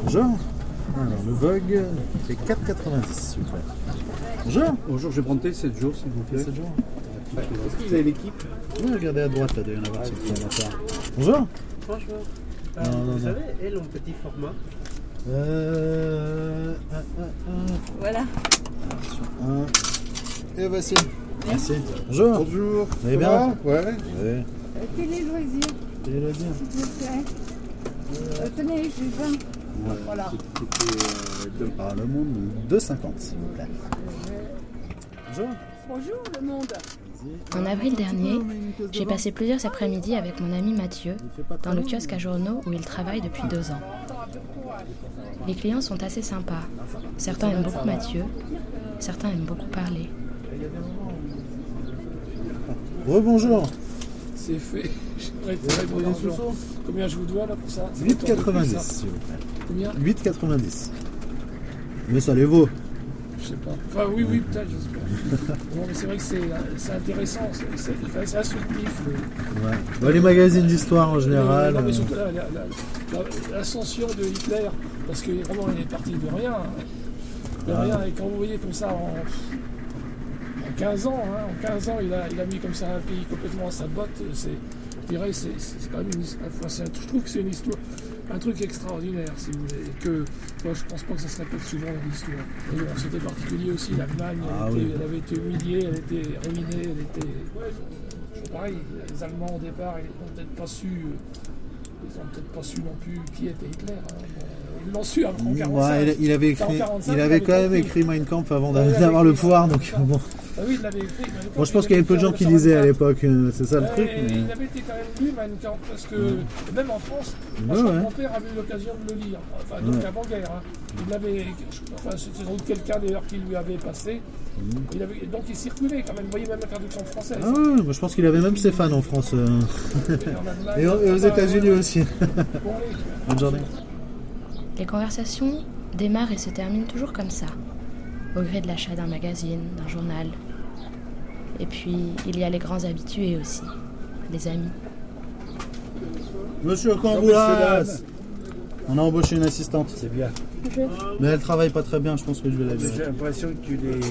Bonjour. Alors, le Vogue fait 4,90 s'il vous plaît. Bonjour. Bonjour, je vais prendre 7 jours s'il vous plaît. 7 jours. Est-ce que vous avez l'équipe? Oui, regardez à droite, là, il doit y en avoir sur le formateur. Bonjour. Bonjour. Non. Vous savez, elles ont petit format. Voilà. Et voici. Merci. Bonjour. Bonjour. Vous allez bien? Ouais. Oui. Télé loisirs, Télé loisirs. s'il vous plaît. Tenez, j'ai 20. Voilà. C'était par le monde 2,50 s'il vous plaît. Bonjour. Bonjour le monde. En avril dernier, j'ai passé plusieurs après-midi avec mon ami Mathieu dans le kiosque à journaux où il travaille depuis 2 ans. Les clients sont assez sympas. Certains aiment beaucoup Mathieu, certains aiment beaucoup parler. Rebonjour. C'est fait. J'aimerais pour l'argent. Combien je vous dois là pour ça? 8,90 s'il vous plaît. Combien? 8,90. Mais ça les vaut. Je sais pas. Enfin oui, peut-être, j'espère. Non, mais c'est vrai que c'est intéressant, c'est instructif. Ouais. Bah, les magazines d'histoire en général. Non, mais surtout l'ascension de Hitler, parce que vraiment il est parti de rien. De rien, et quand vous voyez comme ça en 15 ans, il a mis comme ça un pays complètement à sa botte. Je dirais c'est quand même je trouve que c'est une histoire, un truc extraordinaire, si vous voulez, et que moi je pense pas que ça se répète souvent dans l'histoire. Et bon, c'était particulier aussi, l'Allemagne, elle avait été humiliée, elle était ruinée, elle était... c'est pareil, les Allemands au départ, ils n'ont peut-être pas su non plus qui était Hitler. Bon, ils l'ont su avant 1945. Ouais, il avait quand même écrit Mein Kampf avant d'avoir le pouvoir, donc bon. Ah oui, il l'avait écrit. Bon, je pense qu'il y avait peu de gens qui lisaient à l'époque, c'est ça le truc. Mais... Il avait été quand même lu, Mein Kampf, parce que même en France, mon père avait eu l'occasion de le lire, enfin, donc avant-guerre. Il l'avait, enfin, c'est sans doute quelqu'un d'ailleurs qui lui avait passé. Donc il circulait quand même, vous voyez même la traduction française. Ah ouais, moi je pense qu'il avait même ses fans en France. Et aux États-Unis aussi. Bonne journée. Les conversations démarrent et se terminent toujours comme ça, au gré de l'achat d'un magazine, d'un journal. Et puis, il y a les grands habitués aussi, les amis. Monsieur Camboulas, on a embauché une assistante. C'est bien. Mais elle travaille pas très bien, je pense que je vais la virer. J'ai l'impression que tu les...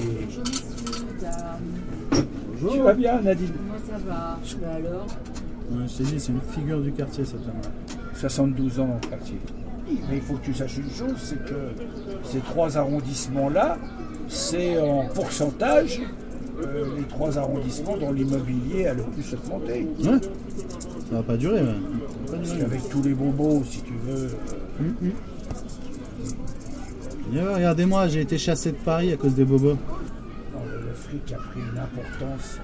Bonjour. Tu vas bien, Nadine? Moi ça va. Alors Ouais, je t'ai dit, c'est une figure du quartier cette femme-là. 72 ans dans le quartier. Mais il faut que tu saches une chose, c'est que ces 3 arrondissements-là, c'est en pourcentage les 3 arrondissements dont l'immobilier a le plus augmenté. Ouais. Ça va pas durer, même. Parce qu'avec tous les bobos, si tu veux... Regardez-moi, j'ai été chassé de Paris à cause des bobos. Non, le fric a pris une importance.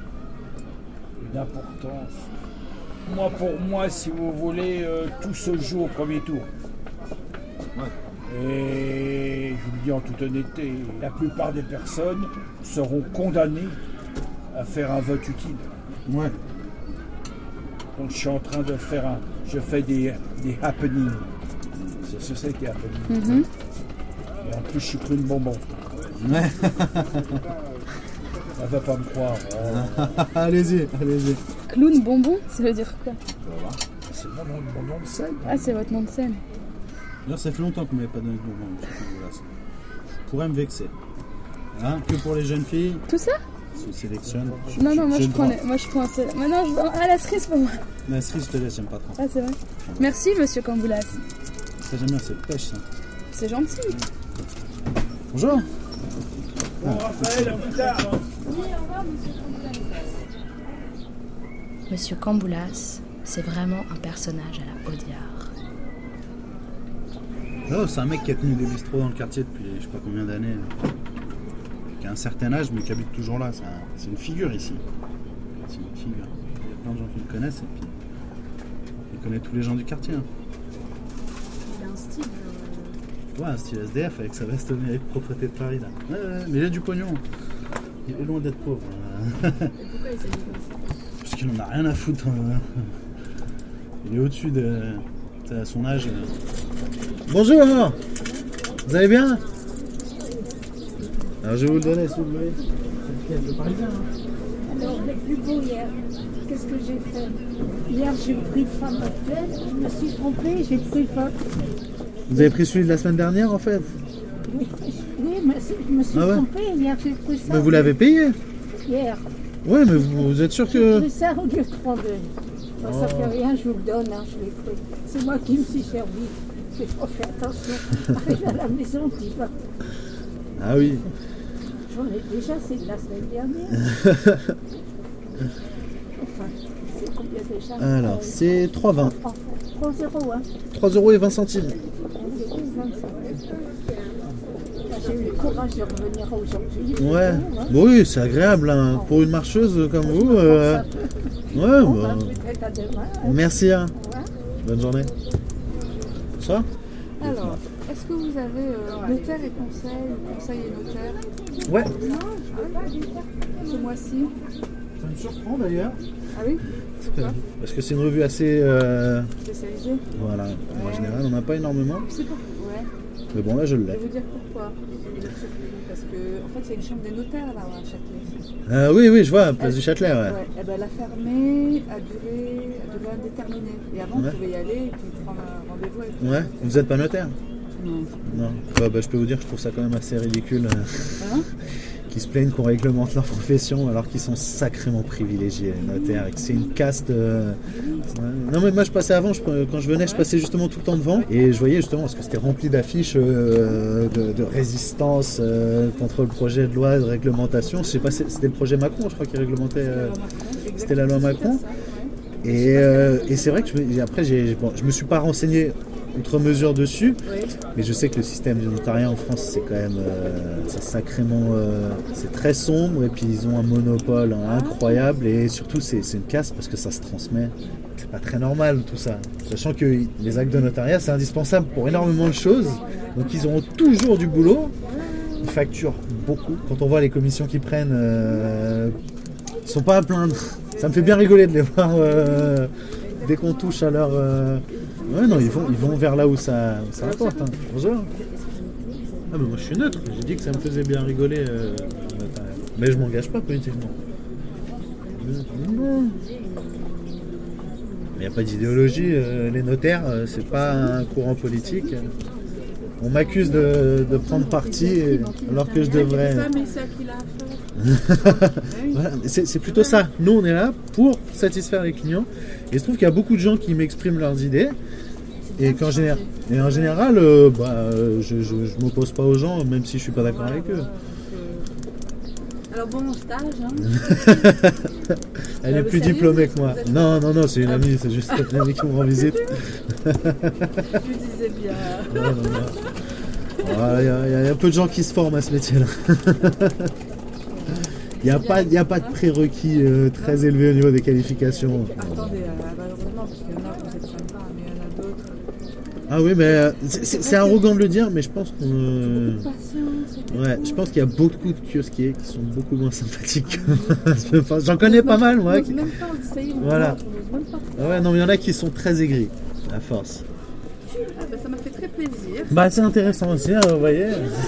Moi, pour moi, si vous voulez, tout se joue au premier tour. Ouais. Et je vous le dis en toute honnêteté, la plupart des personnes seront condamnées à faire un vote utile. Ouais. Donc je suis en train de faire je fais des happenings. C'est ce que c'est des happenings. Et en plus, je suis plein de bonbons. Ouais. Ça va pas me croire. Allez-y. Clown bonbon, ça veut dire quoi? C'est mon nom de scène. Ah, c'est votre nom de scène. D'ailleurs, ça fait longtemps qu'on m'avait pas donné de bonbons. Je pourrais me vexer. Hein, que pour les jeunes filles. Tout ça? Je sélectionne. Non, moi je prends celle-là. Maintenant, la cerise pour moi. La cerise, je te laisse, j'aime pas trop. Ah, c'est vrai. Merci, monsieur Camboulas. Ça, j'aime bien, c'est pêche, ça. C'est gentil. Bonjour. Bon, Raphaël, à plus tard. Oui, au revoir, monsieur Camboulas. Monsieur Camboulas, c'est vraiment un personnage à la Audiard. Oh, c'est un mec qui a tenu des bistrots dans le quartier depuis je sais pas combien d'années. Qui a un certain âge, mais qui habite toujours là. C'est une figure ici. C'est une figure. Il y a plein de gens qui le connaissent et puis il connaît tous les gens du quartier. Hein. Il a un style. Ouais, un style SDF avec sa veste avec propreté de Paris là. Ouais, mais il a du pognon. Il est loin d'être pauvre. Et pourquoi il s'est mis comme ça? Parce qu'il en a rien à foutre. Il est au-dessus de à son âge. Bonjour. Vous allez bien? Alors je vais vous le donner si vous voulez. C'est le Parisien. Alors, le plus beau hier, qu'est-ce que j'ai fait? Hier, j'ai pris femme actuelle, je me suis trompée, j'ai pris femme. Vous avez pris celui de la semaine dernière en fait? Oui, mais je me suis trompée. Hier, j'ai pris ça. Mais vous l'avez payé? Hier. Ouais, mais vous êtes sûr J'ai que... pris ça au lieu de 32. Bon, ça fait rien, je vous le donne, hein, je l'ai pris. C'est moi qui me suis servi. J'ai pas fait attention. Arrivé à la maison, je dis pas. Ah oui. J'en ai déjà, c'est de la semaine dernière. Enfin, c'est combien déjà? Alors, c'est 3,20. 3 euros, hein. 3,20 €. J'ai eu le courage de revenir aujourd'hui. Ouais. Hein. Bon, oui, c'est agréable hein. Pour une marcheuse comme vous. Ouais, Bon, bah... peut-être à demain. Hein. Merci. Hein. Ouais. Bonne journée. Ça? Alors, est-ce que vous avez notaire et conseil, ou conseil et notaire Ouais. ce mois-ci? Ça me surprend d'ailleurs. Ah oui? Parce que c'est une revue assez... Spécialisé? Voilà. En général, on n'en a pas énormément. C'est pour... Ouais. Mais bon, là, je Je l'ai. vais vous dire pourquoi. Vous êtes surpris. Parce que, en fait, il y a une chambre des notaires là à Châtelet. Oui, oui, je vois, place du Châtelet, ouais. Ouais. Et ben, elle a fermé à durée indéterminée. Et avant, Ouais. vous pouvez y aller et puis prendre un rendez-vous avec Ouais, vous n'êtes pas notaire? Non. Non. Bah, je peux vous dire que je trouve ça quand même assez ridicule. Hein? Qui se plaignent qu'on réglemente leur profession alors qu'ils sont sacrément privilégiés, les notaires, et que c'est une caste. Non, mais moi je passais avant, quand je venais, je passais justement tout le temps devant et je voyais justement parce que c'était rempli d'affiches de résistance contre le projet de loi de réglementation. Je sais pas, c'était le projet Macron, je crois, qui réglementait. C'était la loi Macron. Et c'est vrai que après, je me suis pas renseigné outre mesure dessus, mais je sais que le système du notariat en France, c'est quand même c'est sacrément c'est très sombre et puis ils ont un monopole incroyable et surtout c'est une casse parce que ça se transmet. C'est pas très normal tout ça, sachant que les actes de notariat c'est indispensable pour énormément de choses, donc ils auront toujours du boulot, ils facturent beaucoup. Quand on voit les commissions qu'ils prennent, ils sont pas à plaindre. Ça me fait bien rigoler de les voir dès qu'on touche à leur... Ouais, non, ils vont vers là où ça rapporte. Hein. Bonjour. Ah, mais moi je suis neutre, j'ai dit que ça me faisait bien rigoler. Mais je m'engage pas politiquement. Non. Il n'y a pas d'idéologie. Les notaires, c'est pas un courant politique. On m'accuse de prendre parti alors que je devrais. Mais c'est à qui l'a affaire. Voilà, c'est plutôt ça. Nous, on est là pour satisfaire les clients. Et je trouve qu'il y a beaucoup de gens qui m'expriment leurs idées. Et en général, je m'oppose pas aux gens, même si je suis pas d'accord avec eux. Alors bon stage, hein. Elle est plus diplômée que moi. Non, c'est une amie, c'est juste une amie qui me rend visite. Je disais bien. Il y a peu de gens qui se forment à ce métier-là. Il n'y a pas de prérequis très élevé au niveau des qualifications. Attendez, malheureusement, parce qu'il y en a, vous êtes sympa, mais il y en a d'autres. Ah oui, mais c'est arrogant de le dire, mais je pense qu'on... Patience. Ouais, je pense qu'il y a beaucoup de kiosquiers qui sont beaucoup moins sympathiques. Enfin, j'en connais pas mal, moi. On n'ose même pas essayer. Voilà. On n'ose même pas. Ah ouais, non, mais il y en a qui sont très aigris, à force. Ah, bah, ça m'a fait très plaisir. Bah, c'est intéressant aussi, hein, vous voyez.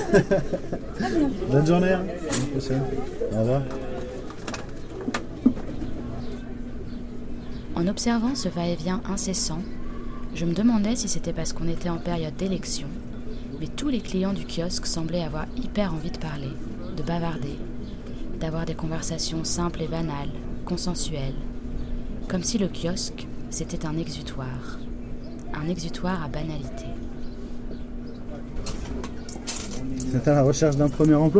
Bonne journée. À la prochaine. Au revoir. En observant ce va-et-vient incessant, je me demandais si c'était parce qu'on était en période d'élection, mais tous les clients du kiosque semblaient avoir hyper envie de parler, de bavarder, d'avoir des conversations simples et banales, consensuelles, comme si le kiosque, c'était un exutoire à banalité. C'est à la recherche d'un premier emploi ?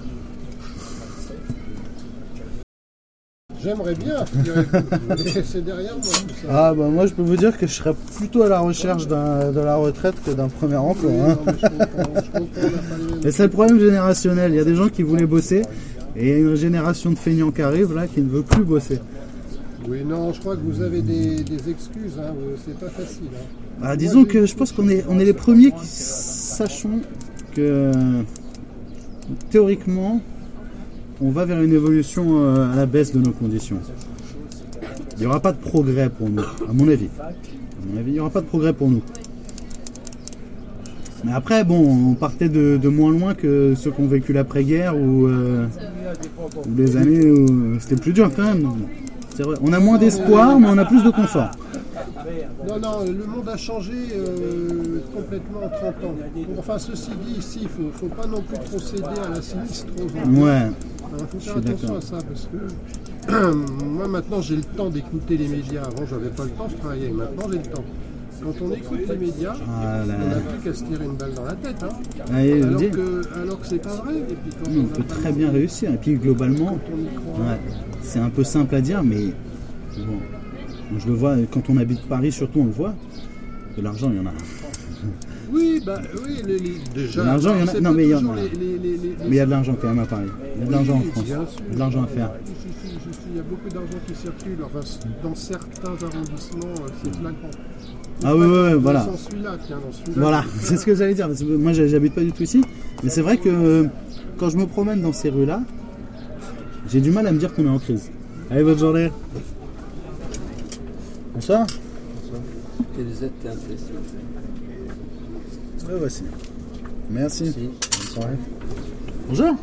J'aimerais bien, mais c'est derrière moi tout ça. Ah bah moi je peux vous dire que je serais plutôt à la recherche de la retraite que d'un premier emploi. Hein. Non, mais je comprends Et c'est le problème générationnel, il y a des gens qui voulaient bosser et il y a une génération de feignants qui arrive là qui ne veut plus bosser. Oui, non, je crois que vous avez des excuses, hein. C'est pas facile. Hein. Ah, disons que je pense qu'on est les premiers qui sachons que théoriquement on va vers une évolution à la baisse de nos conditions. Il n'y aura pas de progrès pour nous, à mon avis. Il n'y aura pas de progrès pour nous. Mais après, bon, on partait de moins loin que ceux qui ont vécu l'après-guerre ou les années où c'était plus dur quand même. C'est vrai. On a moins d'espoir, mais on a plus de confort. Non, le monde a changé complètement en 30 ans. Enfin, ceci dit, ici, il ne faut pas non plus procéder à la sinistrose. Ouais. Il faut faire attention à ça parce que moi maintenant j'ai le temps d'écouter les médias. Avant j'avais pas le temps, je travaillais. Maintenant j'ai le temps. Quand on écoute les médias, on n'a plus qu'à se tirer une balle dans la tête. Hein. Alors que c'est pas vrai. Et puis quand on peut très bien réussir. Et puis globalement, c'est un peu simple à dire, mais bon, je le vois quand on habite Paris, surtout on le voit. De l'argent, il y en a. Oui, déjà. De l'argent, il y en a. Non, mais il y en a. Mais il y a de l'argent quand même à Paris. Il y a de l'argent en France. Il y a de l'argent à faire. Il y a beaucoup d'argent qui circule. Enfin, dans certains arrondissements, c'est flagrant. Ah oui, voilà. Dans celui-là. Voilà, c'est ce que j'allais dire. Parce que moi, j'habite pas du tout ici. Mais c'est vrai que quand je me promène dans ces rues-là, j'ai du mal à me dire qu'on est en crise. Allez, bonne journée. Bonsoir. Quelles êtes impressions? Le voici. Merci. Bonne soirée. Bonjour.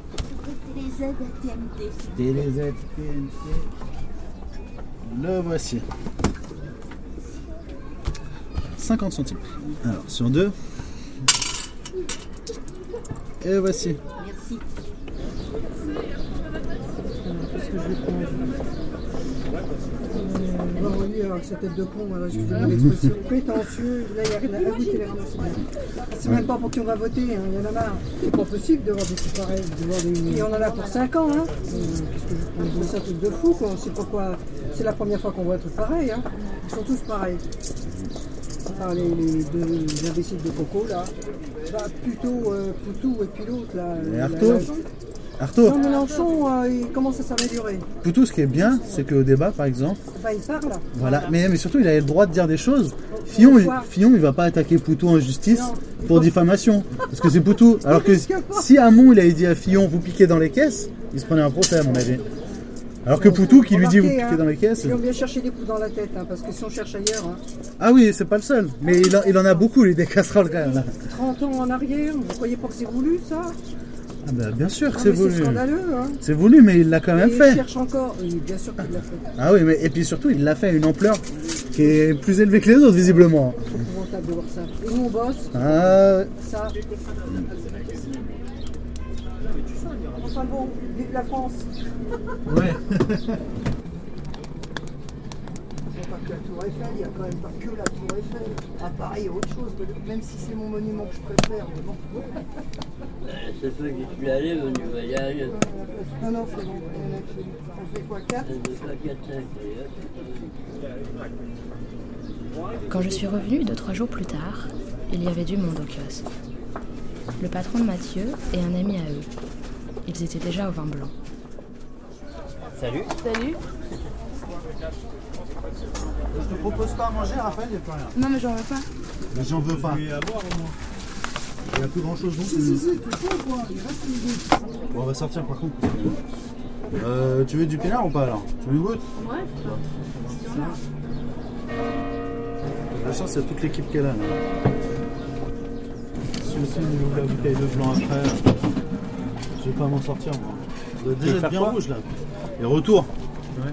TéléZ TNT. Le voici. 50 centimes. Alors, sur 2. Et voici. Merci. Qu'est-ce que je vais prendre? Sa tête de con, excusez-moi l'expression, prétentieux, là il n'y a rien à goûter les ramasser. C'est même pas pour qui on va voter, hein. Il y en a marre. C'est pas possible de voir des trucs pareils, de voir des... Et on en a pour 5 ans, hein. Qu'est-ce que je prends? C'est un truc de fou, quoi. C'est pourquoi c'est la première fois qu'on voit un truc pareil, hein. Ils sont tous pareils. Enfin, les deux imbéciles de Coco, là. Bah, plutôt Poutou et puis l'autre, là. Et Artaud. Non, Mélenchon, il commence à s'améliorer. Poutou, ce qui est bien, c'est qu'au débat, par exemple. Bah, il parle. Voilà. Mais surtout, il a le droit de dire des choses. Fillon, il va pas attaquer Poutou en justice pour diffamation. Parce que c'est Poutou. Alors que si Hamon, il avait dit à Fillon, vous piquez dans les caisses, il se prenait un procès, à mon avis. Alors que Poutou, qui lui dit, vous piquez dans les caisses. Ils ont bien cherché des coups dans la tête, hein, parce que si on cherche ailleurs. Hein. Ah oui, c'est pas le seul. Mais il en a beaucoup, les casseroles, quand même. Là. 30 ans en arrière, vous croyez pas que c'est voulu, ça? Ah bah bien sûr que c'est voulu. C'est scandaleux, hein. C'est voulu, mais il l'a quand même fait. Il cherche encore. Oui, bien sûr qu'il l'a fait. Ah oui, mais et puis surtout, il l'a fait à une ampleur qui est plus élevée que les autres, visiblement. C'est épouvantable de voir ça. Et nous, on bosse. Ah. Ça. Enfin bon, vive la France. Ouais. Pas que la Tour Eiffel, il n'y a quand même pas que la Tour Eiffel. À Paris, il y a autre chose, même si c'est mon monument que je préfère. Mais bon. C'est toi qui suis allé, on va y aller. Non, c'est bon. On fait quoi, 4 Quand je suis revenue 2-3 jours plus tard, il y avait du monde au kiosque. Le patron de Mathieu et un ami à eux. Ils étaient déjà au vin blanc. Salut. Salut. Je te propose pas à manger, Raphaël, il n'y a plus rien. Non, mais j'en veux pas. Mais j'en veux pas. Il y a plus grand chose non plus. Si, tout ça, quoi. Il reste une goutte. Bon, on va sortir par contre. Tu veux du pinard ou pas alors? Tu veux une goutte? Ouais. La chance, c'est toute l'équipe qui est là. Si aussi il ouvre la bouteille de blanc après, je vais pas m'en sortir moi. Vous êtes déjà bien rouge là. Et retour. Ouais.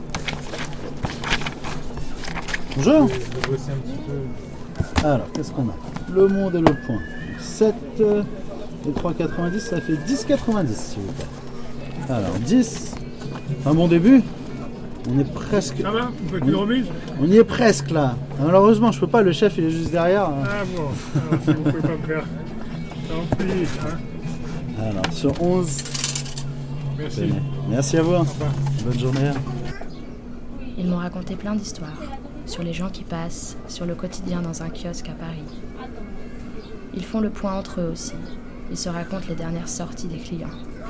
Bonjour. Alors, qu'est-ce qu'on a? Le Monde et le Point. 7 et 3,90, ça fait 10,90 s'il vous plaît. Alors, 10. Un bon début. On est presque. Ça va? Vous faites une remise? On y est presque là. Malheureusement, je peux pas, le chef il est juste derrière. Ah bon, alors si vous pouvez pas me faire. Tant pis, hein. Alors, sur 11. Merci. Merci à vous. Bonne journée. Ils m'ont raconté plein d'histoires. Sur les gens qui passent, sur le quotidien dans un kiosque à Paris. Ils font le point entre eux aussi. Ils se racontent les dernières sorties des clients.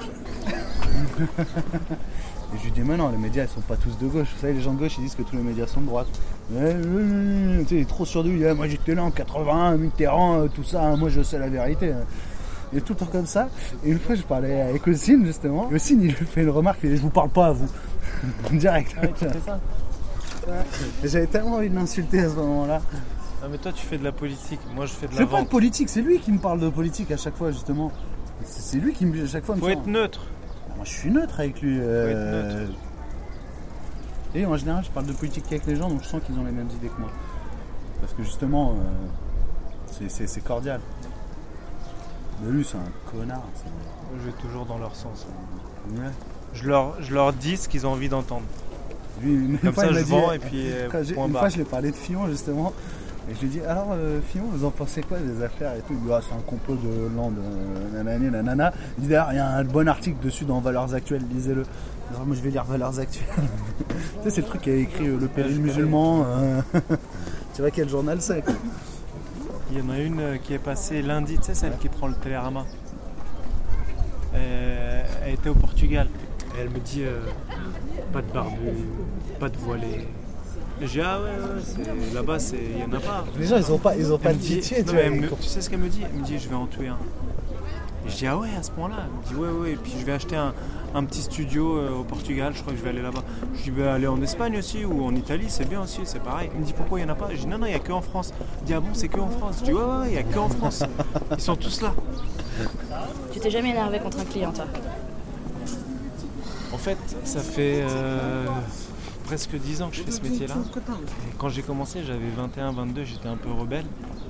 Et je lui dis, mais non, les médias ils sont pas tous de gauche. Vous savez, les gens de gauche ils disent que tous les médias sont de droite. Tu sais, il est trop sûr de lui. Moi j'étais là en 81, Mitterrand, tout ça, moi je sais la vérité. Il est tout le temps comme ça. Et une fois je parlais avec Ossine justement. Et Ossine il lui fait une remarque, il dit, je vous parle pas à vous. Direct. Ah oui, tu fais ça. Ouais. J'avais tellement envie de l'insulter à ce moment-là. Non mais toi tu fais de la politique, moi je fais de la vente. vente. Je fais pas de politique, c'est lui qui me parle de politique à chaque fois justement. C'est lui qui à chaque fois me Faut être neutre. Moi je suis neutre avec lui. Faut être neutre. Et en général, je parle de politique avec les gens, donc je sens qu'ils ont les mêmes idées que moi. Parce que justement, c'est cordial. Mais lui, c'est un connard. Je vais toujours dans leur sens. Ouais. Je leur dis ce qu'ils ont envie d'entendre. Lui, comme ça, je vends et puis point une barre. fois, je lui ai parlé de Fillon, justement. Et je lui ai dit, alors Fillon, vous en pensez quoi des affaires et tout? Il dit, c'est un complot de Hollande, nanana. Il dit, d'ailleurs, il y a un bon article dessus dans Valeurs Actuelles, lisez-le. Alors, moi, je vais lire Valeurs Actuelles. Tu sais, c'est le truc qui a écrit Le Péril musulman. Tu vois quel journal c'est, quoi. Il y en a une qui est passée lundi, tu sais, celle qui prend le Télérama. Elle était au Portugal. Et elle me dit, pas de barbu, pas de voilé. Et je dis, ah ouais, là-bas, il n'y en a pas. Les gens, ils ont pas de pitié, tu vois. Tu sais ce qu'elle me dit? Elle me dit, je vais en tuer un. Et je dis, ah ouais, à ce point-là? Elle me dit, ouais. Et puis je vais acheter un petit studio au Portugal, je crois que je vais aller là-bas. Je dis, aller en Espagne aussi ou en Italie, c'est bien aussi, c'est pareil. Il me dit, pourquoi il n'y en a pas? Je dis, non, il n'y a que en France. Il dit, ah bon, c'est que en France? Je dis, ouais, il n'y a que en France. Ils sont tous là. Tu t'es jamais énervé contre un client, toi? En fait, ça fait presque 10 ans que je fais ce métier-là. Et quand j'ai commencé, j'avais 21, 22, j'étais un peu rebelle.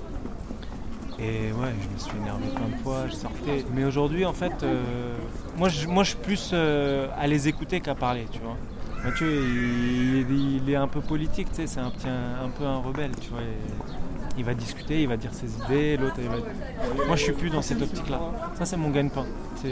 Et ouais, je me suis énervé plein de fois, je sortais. Mais aujourd'hui, en fait, moi je suis plus à les écouter qu'à parler, tu vois. Mathieu, il est un peu politique, tu sais, c'est un peu un rebelle, tu vois. Il va discuter, il va dire ses idées, l'autre, il va... Moi, je suis plus dans cette optique-là. Ça, c'est mon gagne-pain.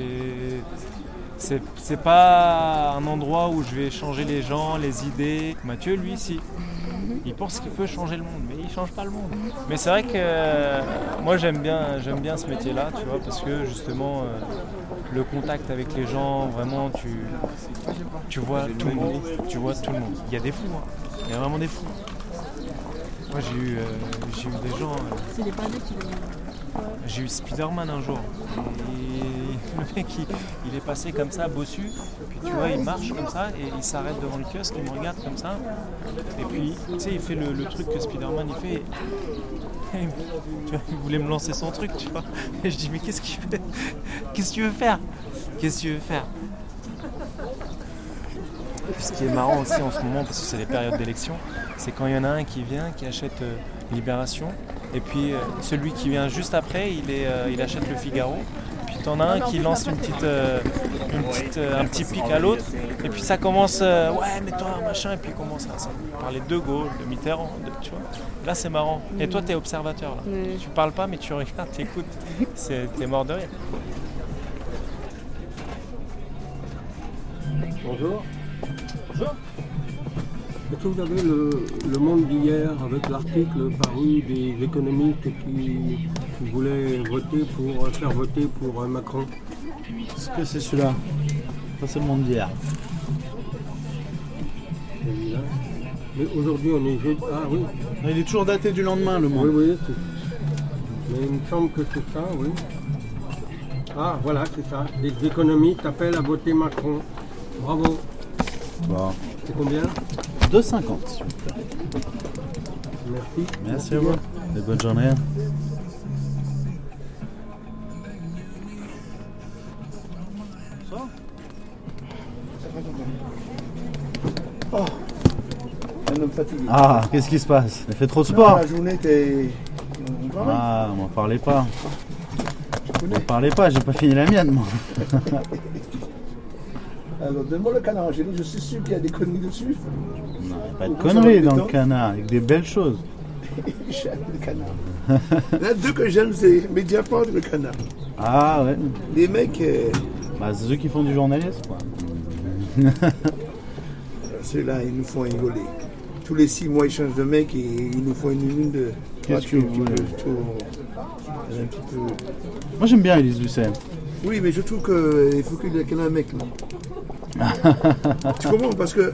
C'est pas un endroit où je vais changer les gens, les idées. Mathieu, lui, si. Il pense qu'il peut changer le monde, mais il change pas le monde. Mais c'est vrai que moi, j'aime bien ce métier-là, tu vois, parce que justement, le contact avec les gens, vraiment, tu vois tout le monde. Tu vois tout le monde. Il y a des fous, hein. Il y a vraiment des fous. Moi, j'ai eu des gens... C'est des panneaux qui... J'ai eu Spider-Man un jour. Et le mec, il est passé comme ça, bossu. Puis tu vois, il marche comme ça et il s'arrête devant le kiosque, il me regarde comme ça. Et puis, tu sais, il fait le truc que Spider-Man il fait. Et, tu vois, il voulait me lancer son truc, tu vois. Et je dis, mais qu'est-ce qu'il fait? Qu'est-ce que tu veux faire? Qu'est-ce que tu veux faire? Ce qui est marrant aussi en ce moment, parce que c'est les périodes d'élection, c'est quand il y en a un qui vient, qui achète Libération, et puis celui qui vient juste après, il achète le Figaro, puis t'en as un qui lance un petit pic à l'autre, et puis ça commence, ouais mais toi machin, et puis il commence à parler de Gaulle, de Mitterrand, tu vois. Là c'est marrant. Et toi t'es observateur là. Tu parles pas mais tu regardes, t'écoutes, t'es mort de rire. Bonjour. Bonjour. Est-ce que vous avez le Monde d'hier avec l'article paru des économistes qui voulaient faire voter pour Macron? Est-ce que c'est celui-là? Ça, c'est le Monde d'hier. Mais aujourd'hui, on est jeudi. Ah oui. Il est toujours daté du lendemain, le Monde. Oui. Mais il me semble que c'est ça, oui. Ah, voilà, c'est ça. Les économistes appellent à voter Macron. Bravo. Bon. C'est combien? 2,50 s'il vous plaît. Merci. Merci à vous. Et bonne journée. Oh, un homme fatigué. Ah, qu'est-ce qui se passe? Il fait trop de sport. La journée était... Ah, m'en parlez pas. M'en parlez pas, j'ai pas fini la mienne moi. Alors, donne-moi le canard enchaîné, je suis sûr qu'il y a des conneries dessus. Non, il n'y a pas de conneries dans le canard, avec des belles choses. J'aime le canard. Il y en a deux que j'aime, c'est Mediapart et le canard. Ah ouais. Les mecs... Bah, c'est ceux qui font du journalisme, quoi. Ceux-là, ils nous font rigoler. Tous les 6 mois, ils changent de mec et ils nous font une lune de... Qu'est-ce que vous voulez? Un petit peu... Moi, j'aime bien Élise Lucet. Oui, mais je trouve qu'il faut qu'il y ait un mec, là. Tu comprends? Parce que...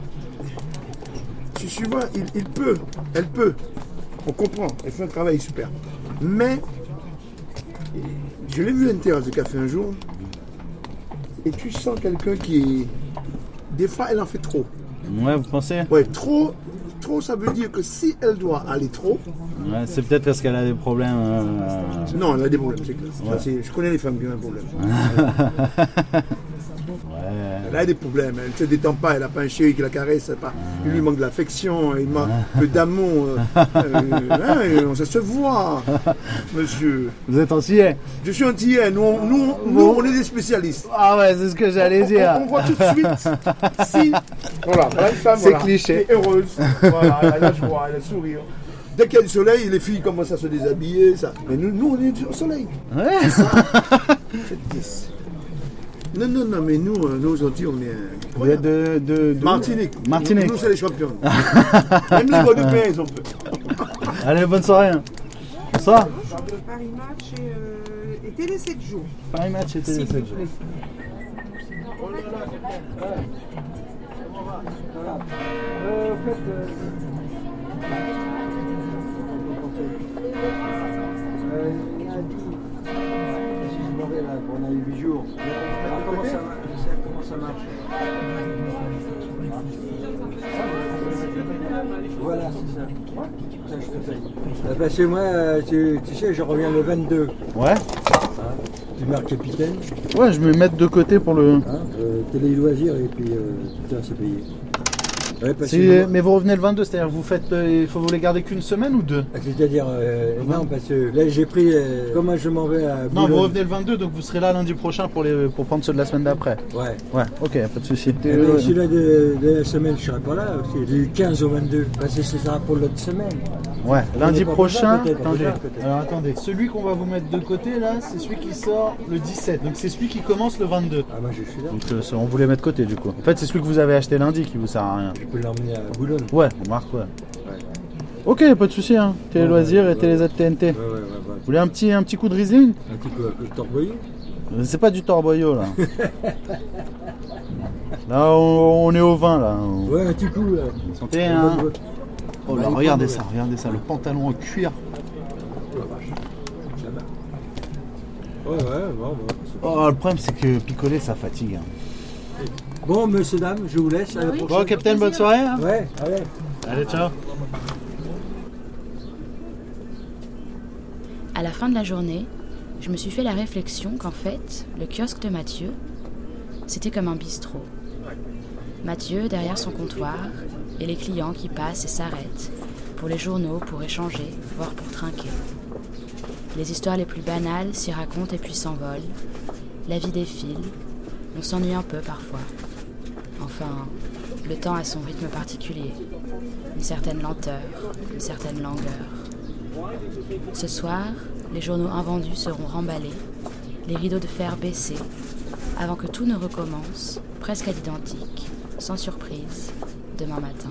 Tu vois, il peut, elle peut. On comprend, elle fait un travail super. Mais... Je l'ai vu à une terrasse de café un jour. Et tu sens quelqu'un qui... Des fois, elle en fait trop. Ouais, vous pensez? Ouais, trop, ça veut dire que si elle doit aller trop... Ouais, c'est peut-être parce qu'elle a des problèmes... Non, elle a des problèmes, c'est clair. Ouais. Je connais les femmes qui ont un problème. Ouais. Elle a des problèmes, elle ne se détend pas, elle n'a pas un chéri qui la caresse, il lui manque de l'affection, il manque d'amour. Ça se voit, monsieur. Vous êtes antillais? Je suis antillais, nous on est des spécialistes. Ah ouais, c'est ce que j'allais dire. On voit tout de suite si voilà, une femme c'est cliché. qui est heureuse, voilà, elle a la joie, elle a le sourire. Dès qu'il y a du soleil, les filles commencent à se déshabiller, ça. Mais nous on est au soleil. Ouais. C'est 10. Non, mais nous aujourd'hui, on est... Vous êtes de Martinique. Martinique. Nous, c'est les champions. Même les Guadeloupéens, ils ont peu. Allez, bonne soirée. Bonsoir. Paris Match et Télé 7 jours. Paris Match et Télé 7 jours. On a eu 8 jours. Comment ça marche? Voilà, c'est ça. Ça, je te paye. Parce que moi, tu sais, je reviens le 22. Ouais. Tu marques capitaine. Ouais, je me mets de côté pour le... Télé loisirs et puis tout ça, c'est payé. Ouais, mais vous revenez le 22, c'est-à-dire vous faites, il faut vous les garder qu'une semaine ou deux? C'est-à-dire, non, parce que là j'ai pris, comment je m'en vais à Boulogne. Non, vous revenez le 22, donc vous serez là lundi prochain pour prendre ceux de la semaine d'après. Ouais. Ouais, ok, pas de souci. Celui-là de la semaine, je ne serai pas là aussi. Du 15 au 22, parce que ce sera pour l'autre semaine. Ouais, lundi prochain, attendez. Alors attendez, celui qu'on va vous mettre de côté là, c'est celui qui sort le 17, donc c'est celui qui commence le 22. Ah, moi je suis là. Donc on voulait mettre de côté du coup. En fait, c'est celui que vous avez acheté lundi qui vous sert à rien. Je peux l'emmener à Boulogne. Ouais, on marque, ouais. Ok, pas de souci, hein. Télé loisirs et Télé ZTNT. Vous voulez un petit coup de Riesling? Un petit coup de torboyau? C'est pas du torboyau là. Là, on est au vin là. Ouais, un petit coup là. Santé, hein. Oh là, regardez ça, le pantalon en cuir. Ouais, Oh, le problème c'est que picoler ça fatigue. Hein. Bon, messieurs, dames, je vous laisse. À la prochaine. Bon, capitaine, bonne soirée. Hein. Ouais, allez. Allez, ciao. À la fin de la journée, je me suis fait la réflexion qu'en fait, le kiosque de Mathieu, c'était comme un bistrot. Mathieu derrière son comptoir et les clients qui passent et s'arrêtent pour les journaux, pour échanger, voire pour trinquer. Les histoires les plus banales s'y racontent et puis s'envolent. La vie défile, on s'ennuie un peu parfois. Enfin, le temps a son rythme particulier, une certaine lenteur, une certaine langueur. Ce soir, les journaux invendus seront remballés, les rideaux de fer baissés, avant que tout ne recommence, presque à l'identique, sans surprise, demain matin.